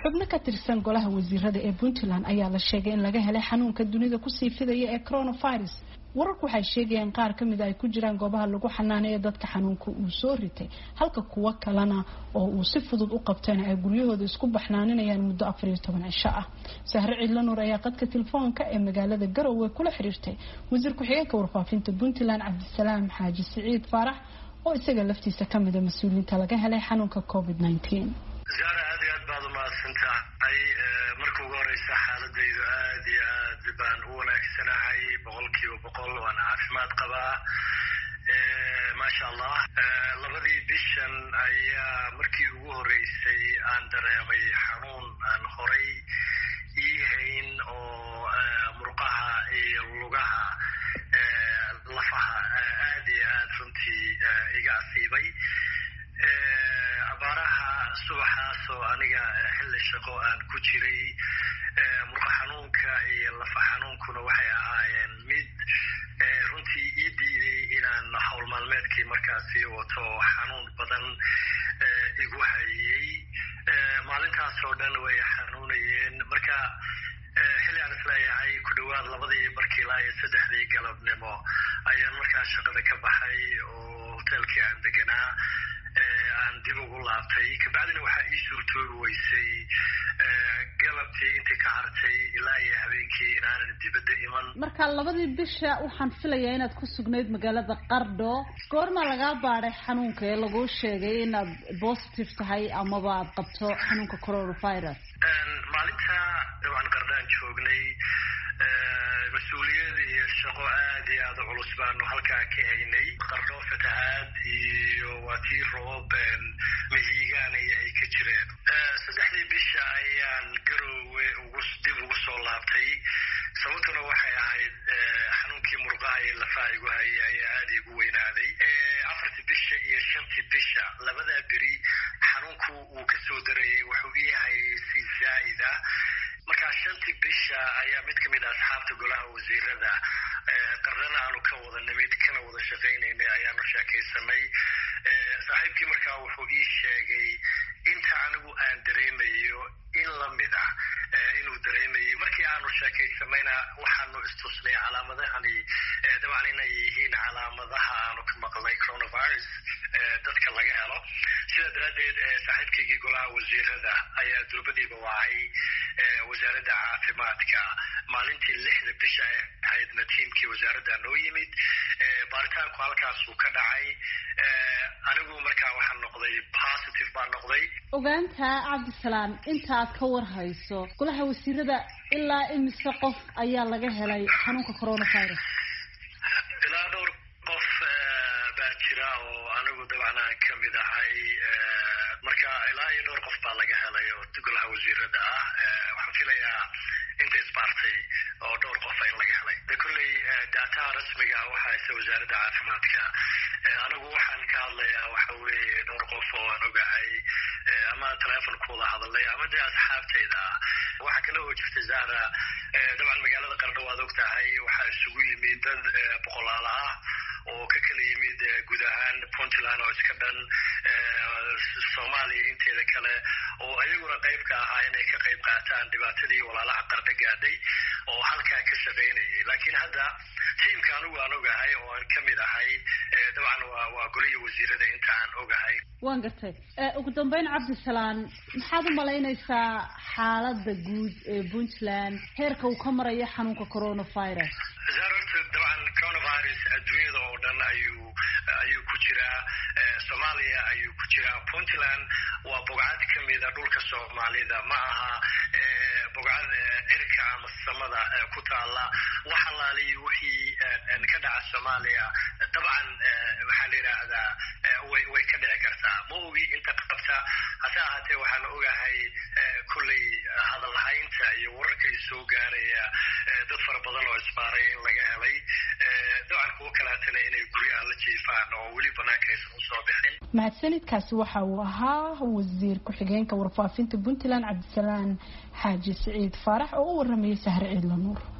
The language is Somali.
xubno ka tirsan golaha wasiirada ee Puntland ayaa la sheegay in laga helay xanuunka dunida ku sii fidaya ee coronavirus. wararku waxay sheegayaan qaar ka mid ah ay ku jiraan goobaha lagu xanaaneeyo dadka xanuunka uu soo ritay, halka kuwa kalena oo uu si fudud u qabteen ay guryahooda isku baxnaaninayaan muddo 14 cisho ah. Sahre Ciidla Nuur ayaa qadka telefoonka ee magaalada Garowe kula xiriirtay wasiir ku-xigeenka warfaafinta Puntland Cabdisalaam Xaaji Siciid Faarax oo isaga laftiisa ka mid ah mas'uuliyiinta laga helay xanuunka COVID-19. زارة هذه بعض ما سنتها أي مركو غوريسة حالة ديدو هذه دبان أولا كسنة هاي بقولكي وبقول وأنا عافمات قبا ما شاء الله لغدي بيشن أي مركي غوريسي أندر يمي حنون أن خوري إيهين أو مرقها اللغها لفها هذه فهمتي إيقاسيبي abaaraha subaxaasoo aniga xilli shaqo aan ku jiray murqa xanuunka iyo lafa xanuunkuna waxay ahaayeen mid runtii ii diiday inaan hawl maalmeedkii markaasi wato xanuun badan igu hayay maalintaasoo dhan way xanuunayeen marka xilli aan isleeyahay ku dhawaad 2:00 ilaa 3:00 galabnimo ayaan markaa shaqada ka baxay oo hotelkii aan deganaa aan dib ugu laabtay kabacdina waxa ii suurtoobi weysay galabtii intii ka hartay ilaa iyo habeenkii inaan dibadda iman. marka 2 bisha waxaan filayaa inaad ku sugnayd magaalada Qardho goorma laga baaray xanuunka ee lagu sheegay inaad positive tahay ama aad qabto xanuunka coronavirus. maalinta dabcan Qardhaan joognay مسؤولية الشقو عادي هذا علوس بأنه هالكا كهيني قردو فتحات واتير روب مهيغاني أي كتيرين سدحلي بيشا أيان قرو وقصدي وقصو لابتي سوتنا وحي عايد حنونكي مرقاي اللفاي وهي أي عادي قوين هذي عفرت بيشا إيا شمتي بيشا لبدا بري حنونكو وكسو دري وحوية هاي سي زايدة marka shantii bisha ayaa mid kamid ah asxaabta golaha wasiirada qarrana aanu ka wada nimid kana wada shaqeynay ayaanu sheekaysanay saaxiibkii markaa wuxuu ii sheegay inta anigu aan dareemayo in la mid ah inuu dareemayo markii aanu sheekaysanayna waxaanu istusnay calaamadahani dabcan inay yihiin calaamadaha aanu ka maqlay coronavirus dadka laga helo sida daraadeed saaxiibkii golaha wasiirada ayaa durbadiiba wacay wasaaradda caafimaadka maalintii 6 bisha ahaydna tiimkii wasaaradda noo yimid baaritaanku halkaas uu ka dhacay anigu markaa waxaan noqday positive baan noqday. ogaanta Cabdisalaam inta aad ka warhayso golaha wasiirada ilaa imise qof ayaa laga helay xanuunka coronavirus. ilaa dhowr qof baa jira oo anigu dabcan ka mid ahay marka ilaa iyo dhowr qof baa laga helay oo golaha wasiirada ah waxaan filayaa inta isbaartay oo dhowr qof in laga helay kulley data rasmiga waxa ay wasaaradda caafimaadka anigu waxaan ka hadlayaa waxa weeye dhowr qof oo aan ogahay ama telefonkooda hadalay ama de asxaabtayda waxa kale oo jirta Zara dabcan magaalada Qardho waad ogtahay waxa isugu yimid dad boqolaal ah oo ka kala yimid guud ahaan Puntland oo iska dhan Soomaaliya inteeda kale oo ayaguna qayb ka ahaa inay ka qayb qaataan dhibaatadii walaalaha Qardho gaadhay oo halkaa ka shaqeynayay laakiin hadda tiimka anigu aan ogahay oo aan ka mid ahay dabcan waa goliya wasiirada inta aan ogahay. waan gartay ugu dambeyn Cabdisalaam maxaad u malaynaysaa xaaladda guud ee Puntland heerka uu ka marayo xanuunka coronavirus. dabcan coronavirus adduunyada oo dhan ayuu ku jiraa Soomaaliya ayuu ku jiraa Puntland waa bogcad kamid ah dhulka Soomaalida ma aha bogcad cirka ama samada ku taala waxa laaliy wixii ka dhaca Soomaaliya dabcan waxa la yiraahdaa way ka dhici kartaa ma ogi inta qabta hase ahaatee waxaan ogahay kulley hadalhaynta iyo wararkay soo gaaraya dad fara badan oo isbaaray in laga helay dabcan kuwa kalaatana inay guryaha la jiifaan oo weli banaanka aysan u soo bixin. mahadsanidkaasi waxa uu ahaa wasiir ku-xigeenka warfaafinta Puntland Cabdisalaam Xaaji Siciid Faarax oo u waramayay Sahre Ciidla Nuur.